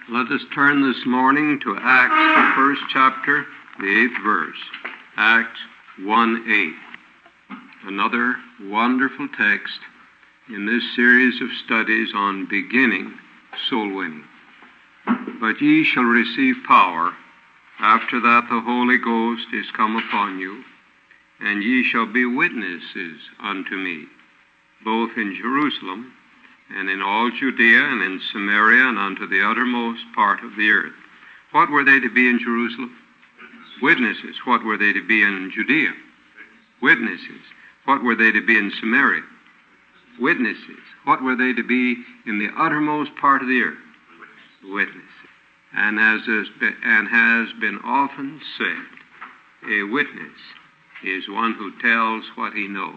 Let us turn this morning to Acts, the first chapter, the 8th verse. Acts 1:8. Another wonderful text in this series of studies on beginning soul winning. But ye shall receive power, after that the Holy Ghost is come upon you, and ye shall be witnesses unto me, both in Jerusalem, and in all Judea, and in Samaria, and unto the uttermost part of the earth. What were they to be in Jerusalem? Witnesses. What were they to be in Judea? Witnesses. What were they to be in Samaria? Witnesses. What were they to be in the uttermost part of the earth? Witnesses. And as has been often said, a witness is one who tells what he knows.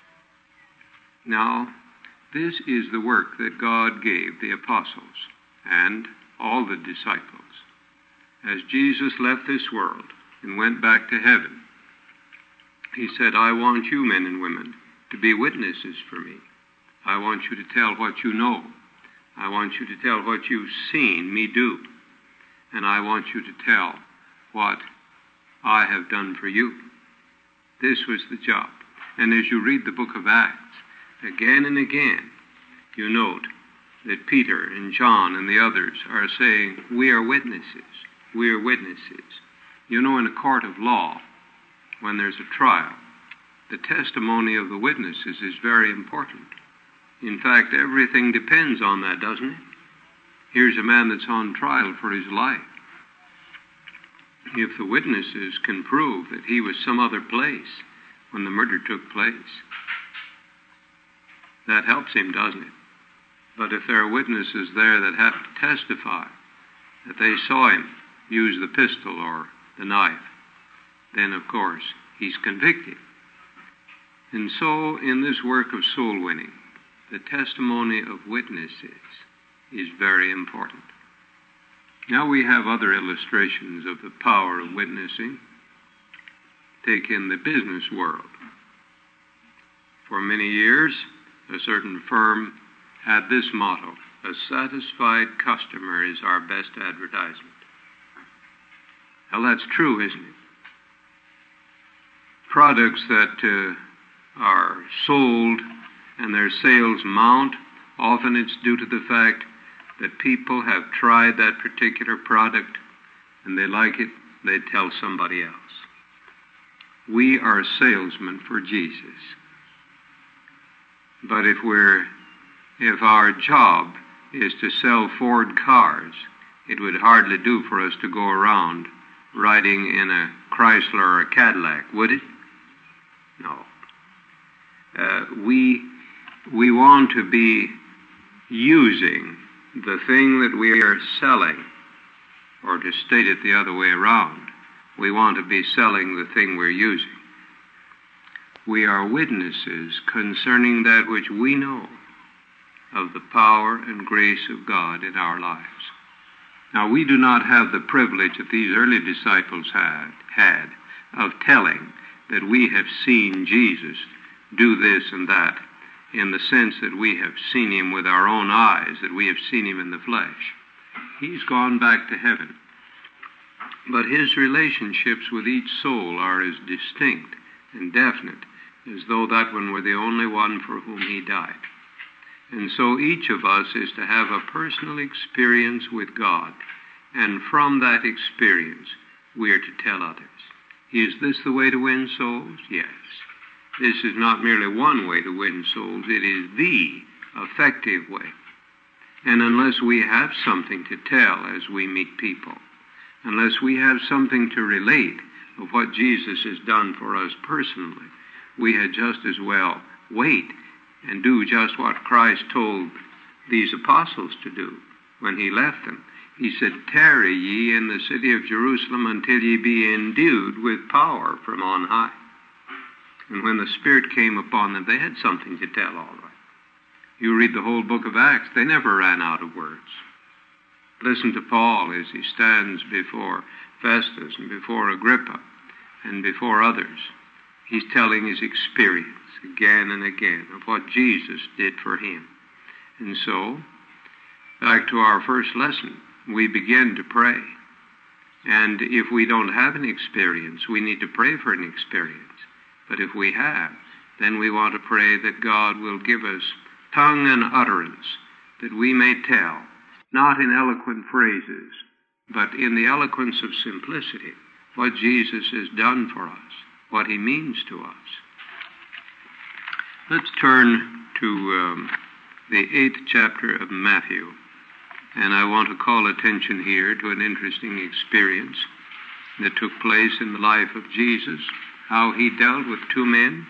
Now, this is the work that God gave the apostles and all the disciples. As Jesus left this world and went back to heaven, he said, I want you, men and women, to be witnesses for me. I want you to tell what you know. I want you to tell what you've seen me do. And I want you to tell what I have done for you. This was the job. And as you read the book of Acts, again and again, you note that Peter and John and the others are saying, we are witnesses. We are witnesses. You know, in a court of law, when there's a trial, the testimony of the witnesses is very important. In fact, everything depends on that, doesn't it? Here's a man that's on trial for his life. If the witnesses can prove that he was some other place when the murder took place, that helps him, doesn't it? But if there are witnesses there that have to testify that they saw him use the pistol or the knife, then, of course, he's convicted. And so, in this work of soul winning, the testimony of witnesses is very important. Now we have other illustrations of the power of witnessing. Take in the business world. For many years, a certain firm had this motto: a satisfied customer is our best advertisement. Now that's true, isn't it? Products that are sold and their sales mount, often it's due to the fact that people have tried that particular product and they like it, they tell somebody else. We are salesmen for Jesus. But if our job is to sell Ford cars, it would hardly do for us to go around riding in a Chrysler or a Cadillac, would it? No. We want to be using the thing that we are selling, or to state it the other way around, we want to be selling the thing we're using. We are witnesses concerning that which we know of the power and grace of God in our lives. Now, we do not have the privilege that these early disciples had of telling that we have seen Jesus do this and that, in the sense that we have seen him with our own eyes, that we have seen him in the flesh. He's gone back to heaven. But his relationships with each soul are as distinct and definite as though that one were the only one for whom he died. And so each of us is to have a personal experience with God, and from that experience we are to tell others. Is this the way to win souls? Yes. This is not merely one way to win souls, it is the effective way. And unless we have something to tell as we meet people, unless we have something to relate of what Jesus has done for us personally, we had just as well wait and do just what Christ told these apostles to do when he left them. He said, tarry ye in the city of Jerusalem until ye be endued with power from on high. And when the Spirit came upon them, they had something to tell, all right. You read the whole book of Acts, they never ran out of words. Listen to Paul as he stands before Festus and before Agrippa and before others. He's telling his experience again and again of what Jesus did for him. And so, back to our first lesson, we begin to pray. And if we don't have an experience, we need to pray for an experience. But if we have, then we want to pray that God will give us tongue and utterance, that we may tell, not in eloquent phrases, but in the eloquence of simplicity, what Jesus has done for us, what he means to us. Let's turn to the 8th chapter of Matthew. And I want to call attention here to an interesting experience that took place in the life of Jesus, how he dealt with two men.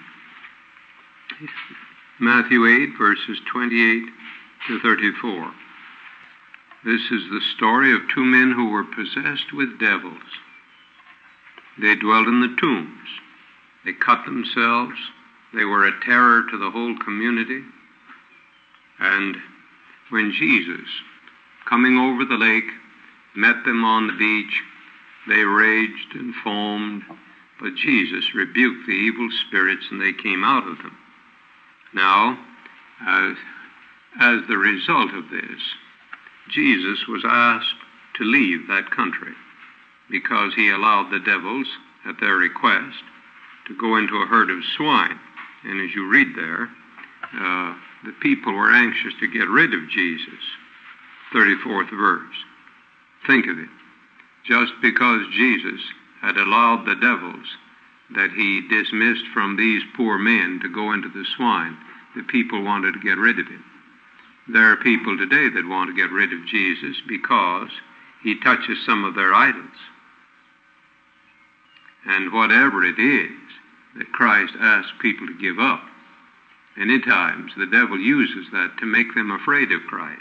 Matthew 8, verses 28 to 34. This is the story of two men who were possessed with devils. They dwelt in the tombs. They cut themselves. They were a terror to the whole community. And when Jesus, coming over the lake, met them on the beach, they raged and foamed, but Jesus rebuked the evil spirits and they came out of them. Now, as the result of this, Jesus was asked to leave that country because he allowed the devils, at their request, to go into a herd of swine. And as you read there, the people were anxious to get rid of Jesus. 34th verse. Think of it. Just because Jesus had allowed the devils that he dismissed from these poor men to go into the swine, the people wanted to get rid of him. There are people today that want to get rid of Jesus because he touches some of their idols. And whatever it is that Christ asks people to give up, many times the devil uses that to make them afraid of Christ.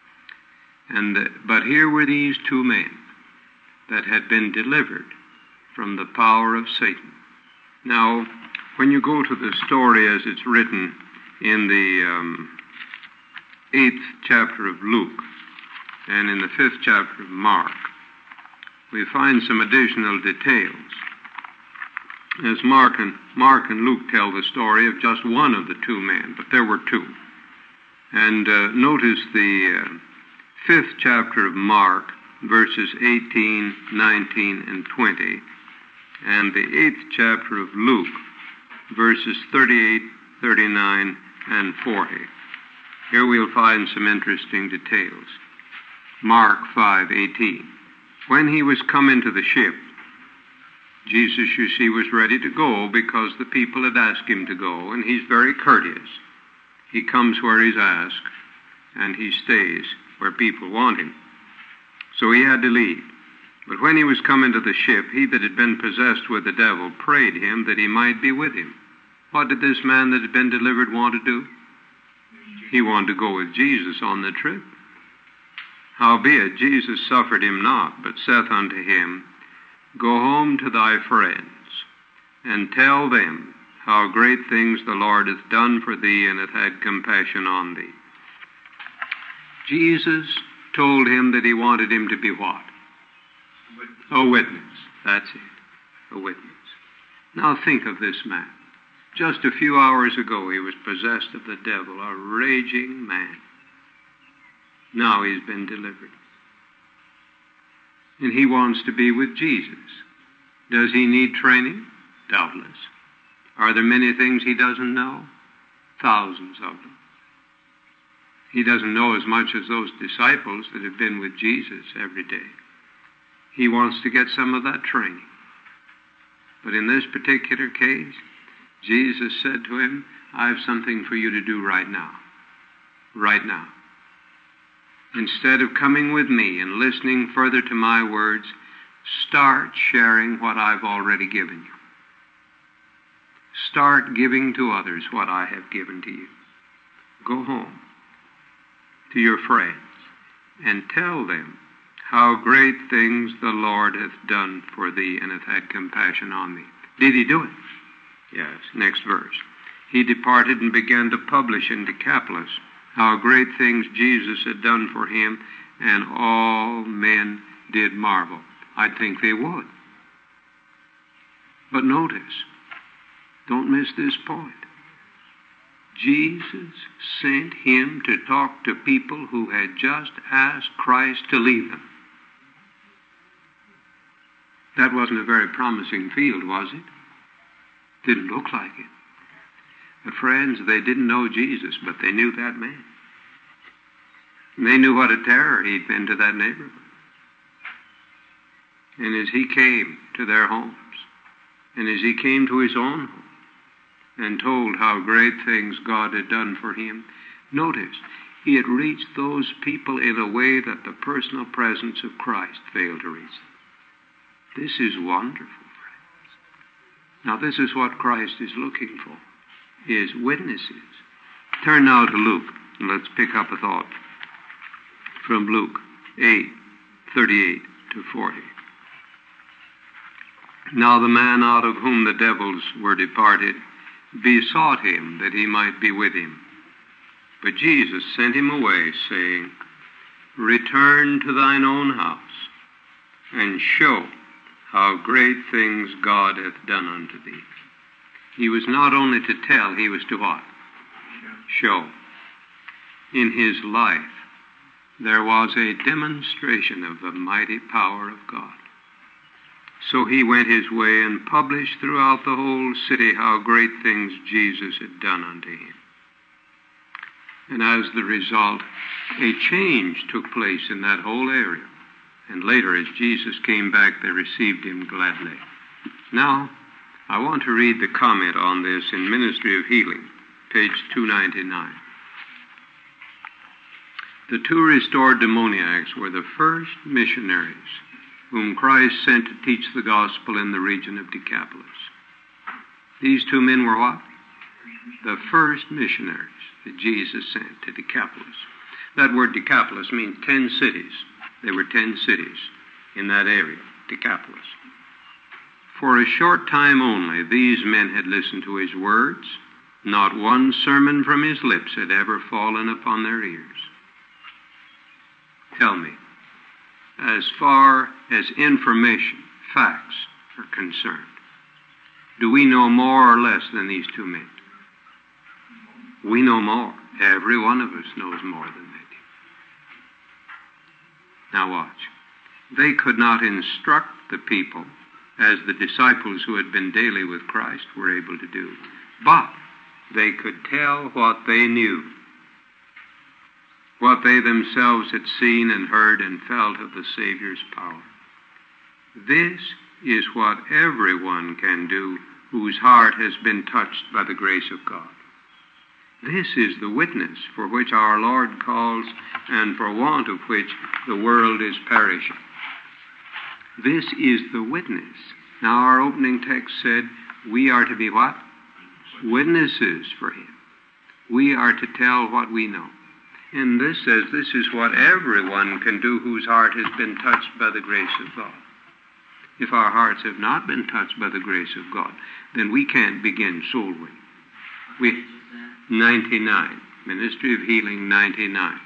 But here were these two men that had been delivered from the power of Satan. Now, when you go to the story as it's written in the 8th chapter of Luke and in the 5th chapter of Mark, we find some additional details. As Mark and Luke tell the story of just one of the two men, but there were two. And notice the 5th chapter of Mark, verses 18, 19, and 20, and the 8th chapter of Luke, verses 38, 39, and 40. Here we'll find some interesting details. Mark 5:18. When he was come into the ship, Jesus, you see, was ready to go because the people had asked him to go, and he's very courteous. He comes where he's asked, and he stays where people want him. So he had to leave. But when he was come into the ship, he that had been possessed with the devil prayed him that he might be with him. What did this man that had been delivered want to do? He wanted to go with Jesus on the trip. Howbeit, Jesus suffered him not, but saith unto him, Go home to thy friends, and tell them how great things the Lord hath done for thee, and hath had compassion on thee. Jesus told him that he wanted him to be what? A witness. That's it. A witness. Now think of this man. Just a few hours ago he was possessed of the devil, a raging man. Now he's been delivered. And he wants to be with Jesus. Does he need training? Doubtless. Are there many things he doesn't know? Thousands of them. He doesn't know as much as those disciples that have been with Jesus every day. He wants to get some of that training. But in this particular case, Jesus said to him, I have something for you to do right now. Right now. Instead of coming with me and listening further to my words, start sharing what I've already given you. Start giving to others what I have given to you. Go home to your friends and tell them how great things the Lord hath done for thee and hath had compassion on thee. Did he do it? Yes. Next verse. He departed and began to publish in Decapolis how great things Jesus had done for him, and all men did marvel. I think they would. But notice, don't miss this point. Jesus sent him to talk to people who had just asked Christ to leave them. That wasn't a very promising field, was it? Didn't look like it. But friends, they didn't know Jesus, but they knew that man. And they knew what a terror he'd been to that neighborhood. And as he came to their homes, and as he came to his own home, and told how great things God had done for him, notice, he had reached those people in a way that the personal presence of Christ failed to reach them. This is wonderful, friends. Now, this is what Christ is looking for, is witnesses. Turn now to Luke, and let's pick up a thought from Luke 8:38 to 40. Now the man out of whom the devils were departed besought him that he might be with him. But Jesus sent him away, saying, Return to thine own house, and show how great things God hath done unto thee. He was not only to tell, he was to what? Show. In his life, there was a demonstration of the mighty power of God. So he went his way and published throughout the whole city how great things Jesus had done unto him. And as the result, a change took place in that whole area. And later, as Jesus came back, they received him gladly. Now, I want to read the comment on this in Ministry of Healing, page 299. The two restored demoniacs were the first missionaries whom Christ sent to teach the gospel in the region of Decapolis. These two men were what? The first missionaries that Jesus sent to Decapolis. That word Decapolis means 10 cities. There were 10 cities in that area, Decapolis. For a short time only, these men had listened to his words. Not one sermon from his lips had ever fallen upon their ears. Tell me, as far as information, facts are concerned, do we know more or less than these two men? We know more. Every one of us knows more than they do. Now watch. They could not instruct the people as the disciples who had been daily with Christ were able to do, but they could tell what they knew, what they themselves had seen and heard and felt of the Savior's power. This is what everyone can do whose heart has been touched by the grace of God. This is the witness for which our Lord calls, and for want of which the world is perishing. This is the witness. Now, our opening text said, we are to be what? Witnesses for him. We are to tell what we know. And this says this is what everyone can do whose heart has been touched by the grace of God. If our hearts have not been touched by the grace of God, then we can't begin soul winning. 99. Ministry of Healing 99.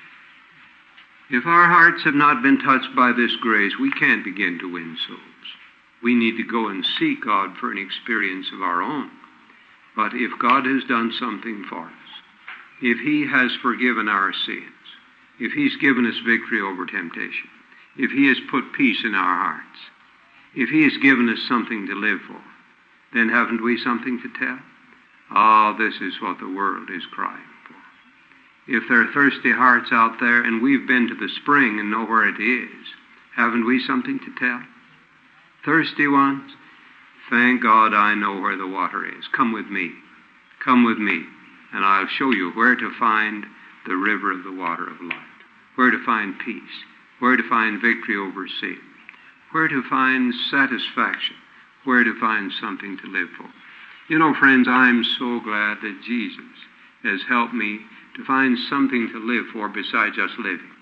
If our hearts have not been touched by this grace, we can't begin to win souls. We need to go and seek God for an experience of our own. But if God has done something for us, if he has forgiven our sins, if he's given us victory over temptation, if he has put peace in our hearts, if he has given us something to live for, then haven't we something to tell? Ah, this is what the world is crying for. If there are thirsty hearts out there and we've been to the spring and know where it is, haven't we something to tell? Thirsty ones, thank God I know where the water is. Come with me. Come with me, and I'll show you where to find the river of the water of life, where to find peace, where to find victory over sin, where to find satisfaction, where to find something to live for. You know, friends, I'm so glad that Jesus has helped me to find something to live for besides just living.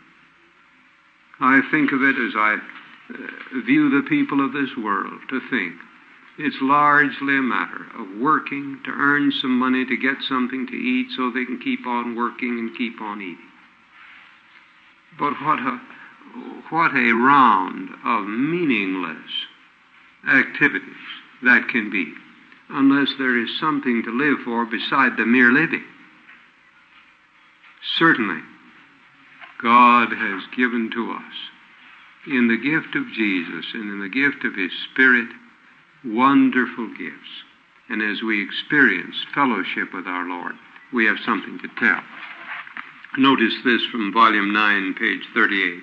I think of it as I view the people of this world, to think it's largely a matter of working to earn some money to get something to eat so they can keep on working and keep on eating. But what a round of meaningless activities that can be, unless there is something to live for beside the mere living. Certainly, God has given to us in the gift of Jesus and in the gift of His Spirit, wonderful gifts. And as we experience fellowship with our Lord, we have something to tell. Notice this from Volume 9, page 38.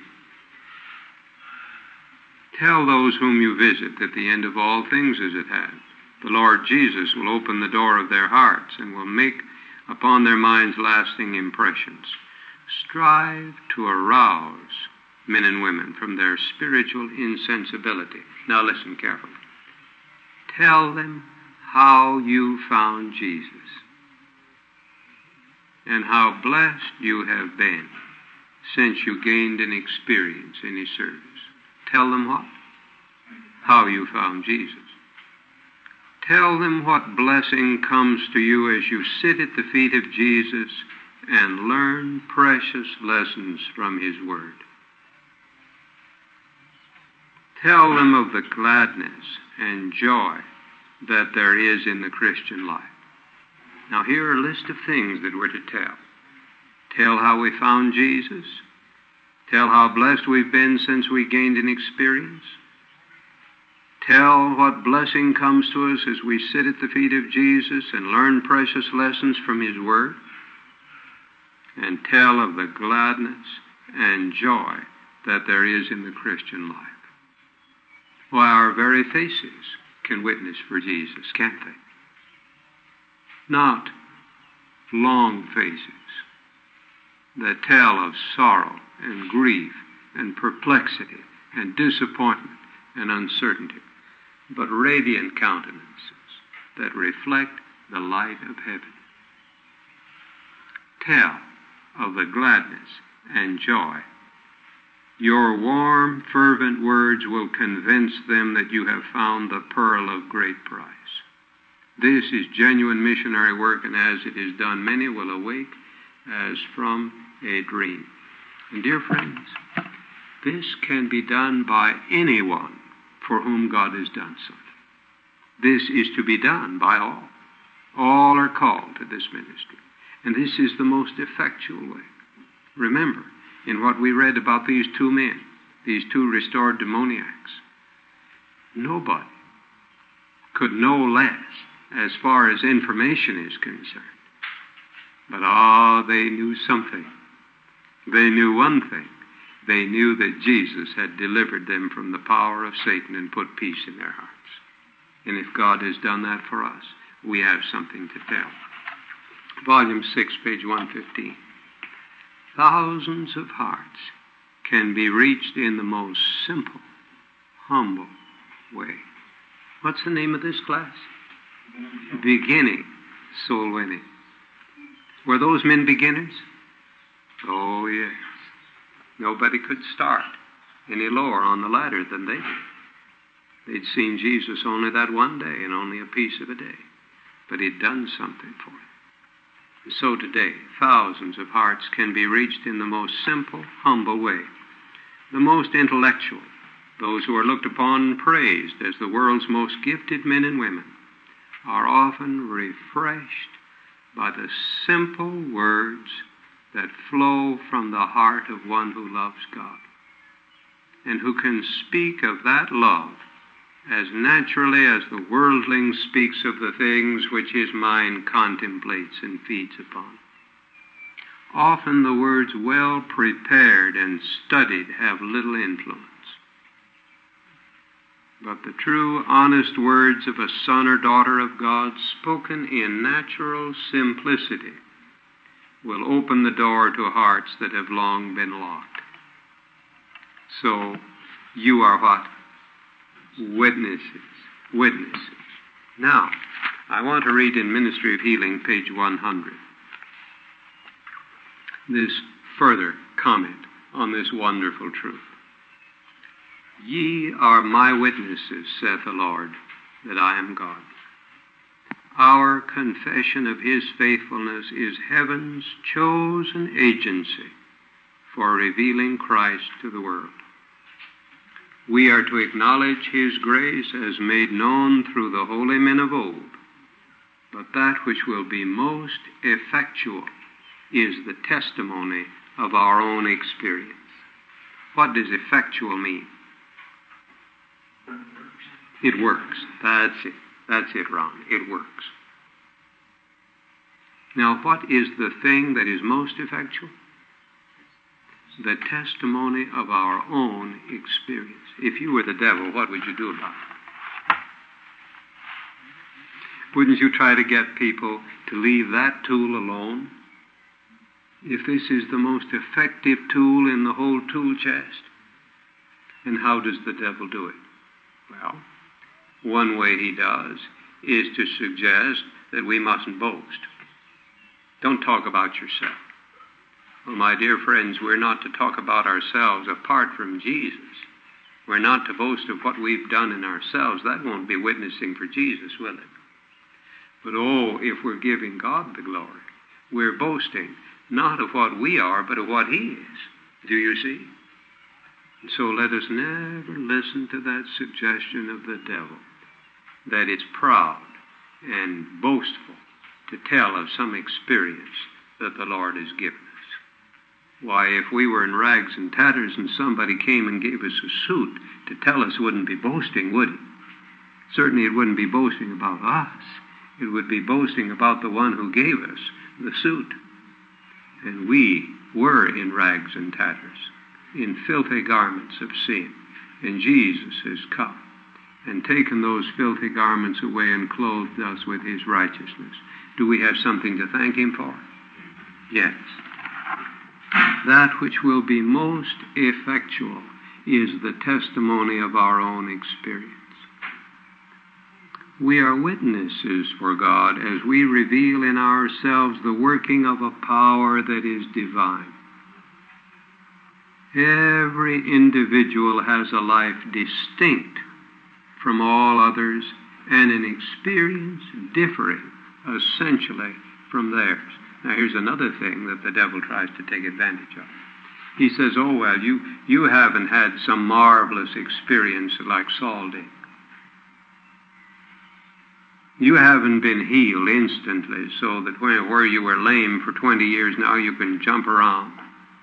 Tell those whom you visit that the end of all things is at hand. The Lord Jesus will open the door of their hearts and will make upon their minds lasting impressions. Strive to arouse men and women from their spiritual insensibility. Now listen carefully. Tell them how you found Jesus and how blessed you have been since you gained an experience in His service. Tell them what? How you found Jesus. Tell them what blessing comes to you as you sit at the feet of Jesus and learn precious lessons from His Word. Tell them of the gladness and joy that there is in the Christian life. Now here are a list of things that we're to tell. Tell how we found Jesus. Tell how blessed we've been since we gained an experience. Tell what blessing comes to us as we sit at the feet of Jesus and learn precious lessons from His Word. And tell of the gladness and joy that there is in the Christian life. Why, our very faces can witness for Jesus, can't they? Not long faces that tell of sorrow and grief and perplexity and disappointment and uncertainty, but radiant countenances that reflect the light of heaven. Tell of the gladness and joy. Your warm, fervent words will convince them that you have found the pearl of great price. This is genuine missionary work, and as it is done, many will awake as from a dream. And dear friends, this can be done by anyone for whom God has done something. This is to be done by all. All are called to this ministry. And this is the most effectual way. Remember, in what we read about these two men, these two restored demoniacs, nobody could know less as far as information is concerned. But they knew something. They knew one thing. They knew that Jesus had delivered them from the power of Satan and put peace in their hearts. And if God has done that for us, we have something to tell. Volume 6, page 115. Thousands of hearts can be reached in the most simple, humble way. What's the name of this class? Beginning soul winning. Were those men beginners? Oh, yes. Nobody could start any lower on the ladder than they did. They'd seen Jesus only that one day and only a piece of a day. But He'd done something for them. And so today, thousands of hearts can be reached in the most simple, humble way. The most intellectual, those who are looked upon and praised as the world's most gifted men and women, are often refreshed by the simple words that flow from the heart of one who loves God and who can speak of that love as naturally as the worldling speaks of the things which his mind contemplates and feeds upon. Often the words well prepared and studied have little influence. But the true, honest words of a son or daughter of God, spoken in natural simplicity, will open the door to hearts that have long been locked. So, you are what? Witnesses. Witnesses. Now, I want to read in Ministry of Healing, page 100, this further comment on this wonderful truth. Ye are my witnesses, saith the Lord, that I am God. Our confession of His faithfulness is heaven's chosen agency for revealing Christ to the world. We are to acknowledge His grace as made known through the holy men of old, but that which will be most effectual is the testimony of our own experience. What does effectual mean? It works. That's it. That's it, Ron. It works. Now, what is the thing that is most effectual? The testimony of our own experience. If you were the devil, what would you do about it? Wouldn't you try to get people to leave that tool alone? If this is the most effective tool in the whole tool chest, and how does the devil do it? Well, one way he does is to suggest that we mustn't boast. Don't talk about yourself. Well, my dear friends, we're not to talk about ourselves apart from Jesus. We're not to boast of what we've done in ourselves. That won't be witnessing for Jesus, will it? But oh, if we're giving God the glory, we're boasting not of what we are, but of what He is. Do you see? And so let us never listen to that suggestion of the devil, that it's proud and boastful to tell of some experience that the Lord has given us. Why, if we were in rags and tatters and somebody came and gave us a suit to tell us, wouldn't be boasting, would it? Certainly it wouldn't be boasting about us. It would be boasting about the one who gave us the suit. And we were in rags and tatters, in filthy garments of sin. And Jesus has come and taken those filthy garments away and clothed us with His righteousness. Do we have something to thank Him for? Yes. That which will be most effectual is the testimony of our own experience. We are witnesses for God as we reveal in ourselves the working of a power that is divine. Every individual has a life distinct from all others and an experience differing essentially from theirs. Now here's another thing that the devil tries to take advantage of. He says, oh well, you haven't had some marvelous experience like Saul did. You haven't been healed instantly so that where you were lame for 20 years now you can jump around.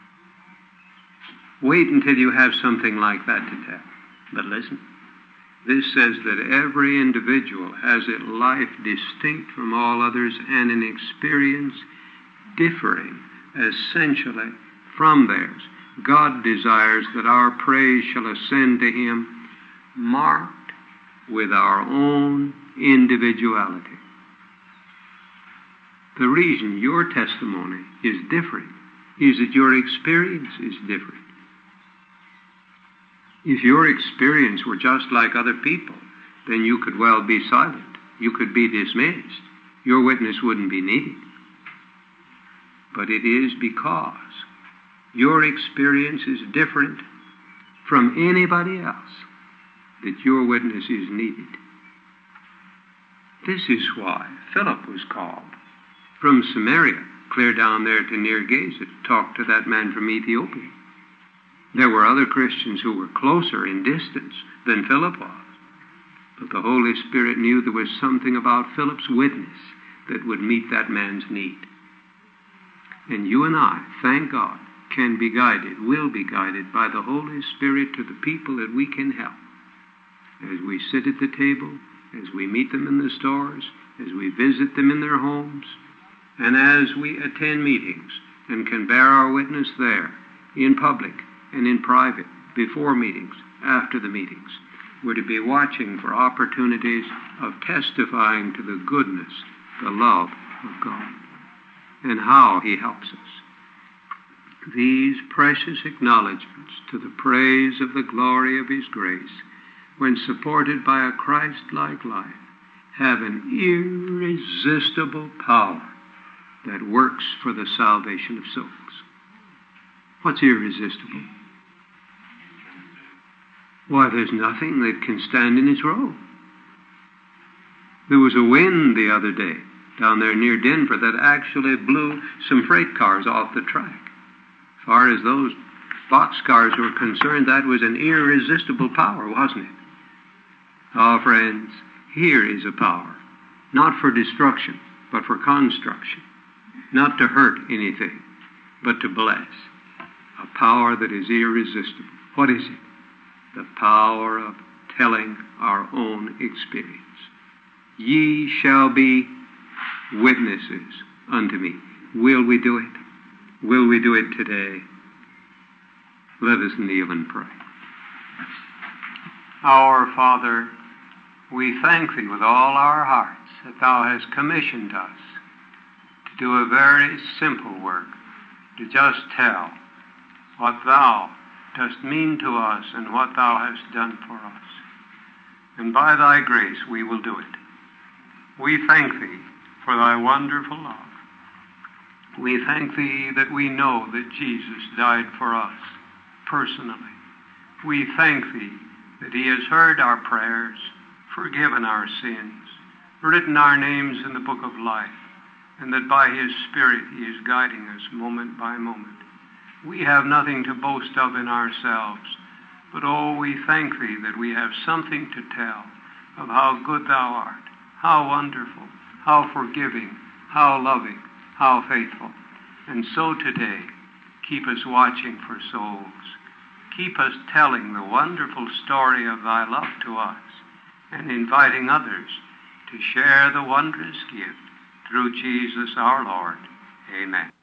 Wait until you have something like that to tell. But listen, this says that every individual has a life distinct from all others and an experience differing essentially from theirs. God desires that our praise shall ascend to Him marked with our own individuality. The reason your testimony is different is that your experience is different. If your experience were just like other people, then you could well be silent. You could be dismissed. Your witness wouldn't be needed. But it is because your experience is different from anybody else that your witness is needed. This is why Philip was called from Samaria, clear down there to near Gaza, to talk to that man from Ethiopia. There were other Christians who were closer in distance than Philip was. But the Holy Spirit knew there was something about Philip's witness that would meet that man's need. And you and I, thank God, can be guided, will be guided by the Holy Spirit to the people that we can help. As we sit at the table, as we meet them in the stores, as we visit them in their homes, and as we attend meetings and can bear our witness there, in public and in private, before meetings, after the meetings. We're to be watching for opportunities of testifying to the goodness, the love of God, and how He helps us. These precious acknowledgments to the praise of the glory of His grace, when supported by a Christ-like life, have an irresistible power that works for the salvation of souls. What's irresistible? Why, there's nothing that can stand in its road. There was a wind the other day down there near Denver that actually blew some freight cars off the track. As far as those boxcars were concerned, that was an irresistible power, wasn't it? Oh, friends, here is a power, not for destruction, but for construction, not to hurt anything, but to bless. A power that is irresistible. What is it? The power of telling our own experience. Ye shall be witnesses unto me. Will we do it? Will we do it today? Let us kneel and pray. Our Father, we thank Thee with all our hearts that Thou hast commissioned us to do a very simple work, to just tell what Thou dost mean to us and what Thou hast done for us. And by Thy grace we will do it. We thank Thee for Thy wonderful love. We thank Thee that we know that Jesus died for us personally. We thank Thee that He has heard our prayers, forgiven our sins, written our names in the book of life, and that by His Spirit He is guiding us moment by moment. We have nothing to boast of in ourselves, but oh, we thank Thee that we have something to tell of how good Thou art, how wonderful, how forgiving, how loving, how faithful. And so today, keep us watching for souls. Keep us telling the wonderful story of Thy love to us and inviting others to share the wondrous gift through Jesus our Lord. Amen.